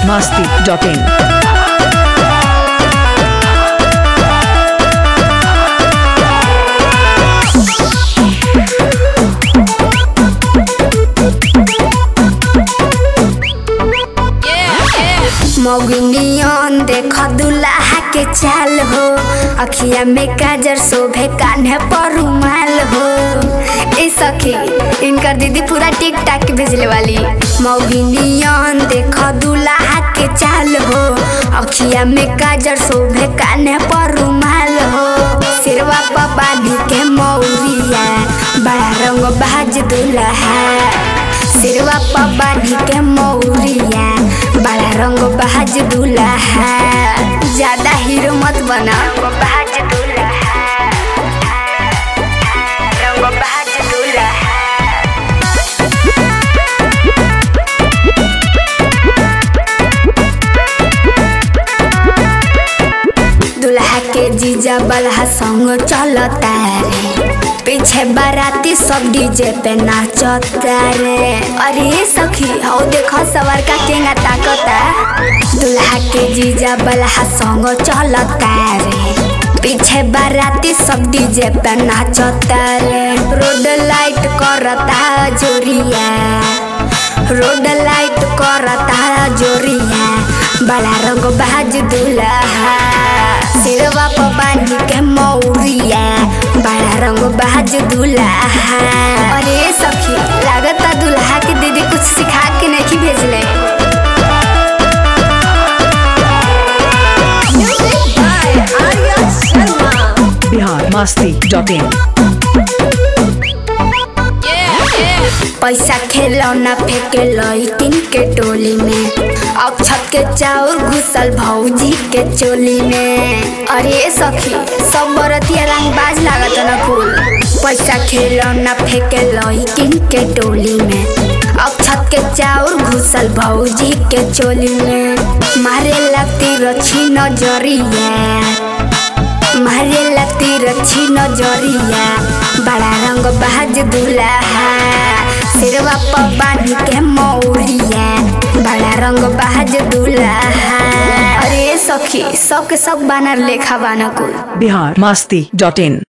biharmasti.in मौगिनियन देख दुल्हा के चाल हो, अखिया में काजर शोभे कान्हे पर रुमाल हो। ए सखी इनकर दीदी पूरा टिक टाक के भेजले वाली। मौगिनियन देख दुल्हा के चाल हो, अखिया में काजर शोभे कान्हे पर रुमाल हो। सिरवा पर बांधी के मौरिया बड़ा रंग बाज दुल्हा। सिरवा पर बांधी के मौरिया बड़ा रंग बहाज दुल्हा। ज्यादा हीरो मत बना, बहाज दुल्हा, रंग बहाज दुल्हा। दुल्हा के जीजा बल्हा संग चलता रे, पीछे बाराती सब डीजे पे नाचता रे। अरे सखी हो देखो सवर का केंगा ताकता। दुल्हा के जीजा बल्हा संग चलता रे, पीछे बाराती सब डीजे पे नाचता रे। रोड लाइट करता जोरिया, रोड लाइट करता जोरिया बड़ा रंग बाज दुल्हा। सिरवा पर बांधी के मौरिया बड़ा रंग बाज दुल्हा। अरे सखी लागता दुल्हा के दीदी कुछ सिखा के नहीं भेजले। biharmasti.in पैसा खिलौना फेंके लइकिन के टोली में, अक्षत के चाउर घुसल भौजी के चोली में। अरे सखी सब बरतिया रंगबाज लागत न फूल। पैसा खिलौना फेंके लइकिन के टोली में, अक्षत के चाउर घुसल भौजी के चोली में। मारे लगती रछी नजरिया, मारे लगती रछी नजरिया बड़ा रंग बाज दुल्हा। सिरवा पर बांधी के मौरिया बड़ा रंग बाज दुल्हा। अरे सखी सबके सब बानर लेखा बाना कुल। biharmasti.in